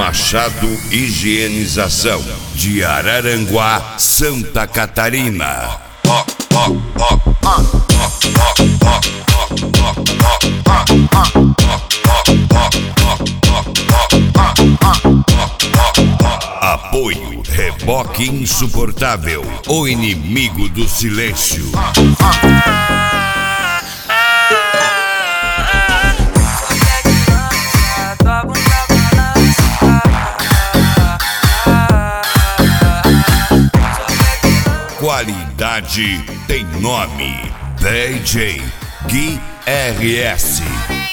Machado Higienização, de Araranguá, Santa Catarina. Apoio Reboque Insuportável, o inimigo do silêncio. Qualidade tem nome. DJ Gui RS.